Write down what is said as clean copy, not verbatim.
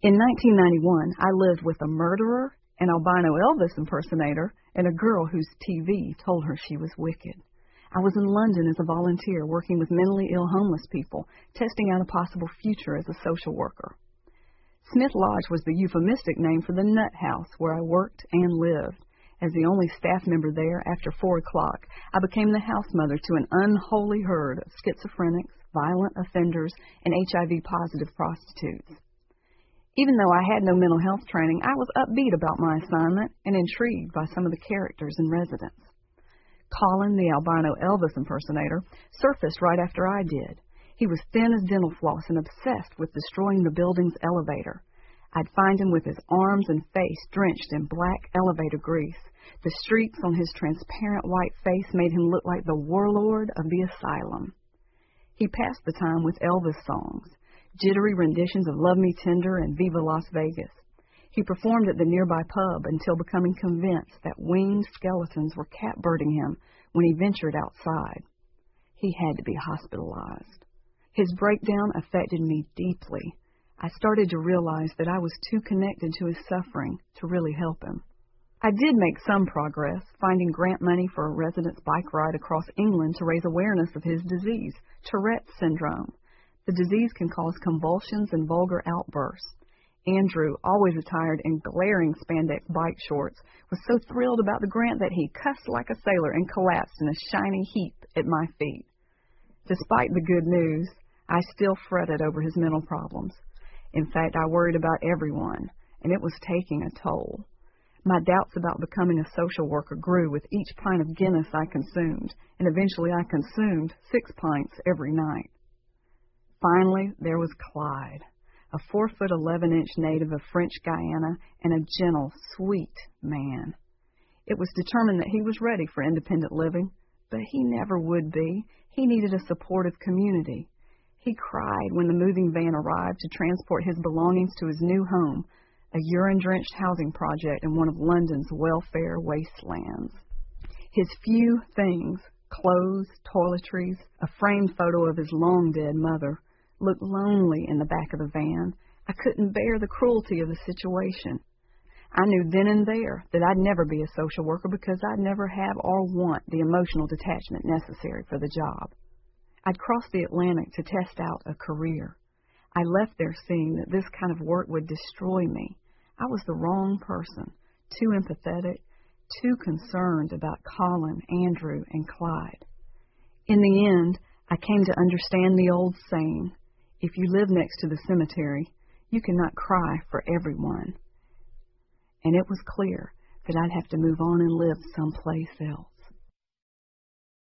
In 1991, I lived with a murderer, an albino Elvis impersonator, and a girl whose TV told her she was wicked. I was in London as a volunteer working with mentally ill homeless people, testing out a possible future as a social worker. Smith Lodge was the euphemistic name for the nut house where I worked and lived. As the only staff member there, after 4 o'clock, I became the house mother to an unholy herd of schizophrenics, violent offenders, and HIV-positive prostitutes. Even though I had no mental health training, I was upbeat about my assignment and intrigued by some of the characters and residents. Colin, the albino Elvis impersonator, surfaced right after I did. He was thin as dental floss and obsessed with destroying the building's elevator. I'd find him with his arms and face drenched in black elevator grease. The streaks on his transparent white face made him look like the warlord of the asylum. He passed the time with Elvis songs, jittery renditions of Love Me Tender and Viva Las Vegas. He performed at the nearby pub until becoming convinced that winged skeletons were catbirding him when he ventured outside. He had to be hospitalized. His breakdown affected me deeply. I started to realize that I was too connected to his suffering to really help him. I did make some progress, finding grant money for a resident's bike ride across England to raise awareness of his disease, Tourette's syndrome. The disease can cause convulsions and vulgar outbursts. Andrew, always attired in glaring spandex bike shorts, was so thrilled about the grant that he cussed like a sailor and collapsed in a shiny heap at my feet. Despite the good news, I still fretted over his mental problems. In fact, I worried about everyone, and it was taking a toll. My doubts about becoming a social worker grew with each pint of Guinness I consumed, and eventually I consumed 6 pints every night. Finally, there was Clyde, a 4'11" native of French Guiana and a gentle, sweet man. It was determined that he was ready for independent living, but he never would be. He needed a supportive community. He cried when the moving van arrived to transport his belongings to his new home, a urine-drenched housing project in one of London's welfare wastelands. His few things, clothes, toiletries, a framed photo of his long-dead mother, looked lonely in the back of the van. I couldn't bear the cruelty of the situation. I knew then and there that I'd never be a social worker because I'd never have or want the emotional detachment necessary for the job. I'd crossed the Atlantic to test out a career. I left there seeing that this kind of work would destroy me. I was the wrong person, too empathetic, too concerned about Colin, Andrew, and Clyde. In the end, I came to understand the old saying, if you live next to the cemetery, you cannot cry for everyone. And it was clear that I'd have to move on and live someplace else.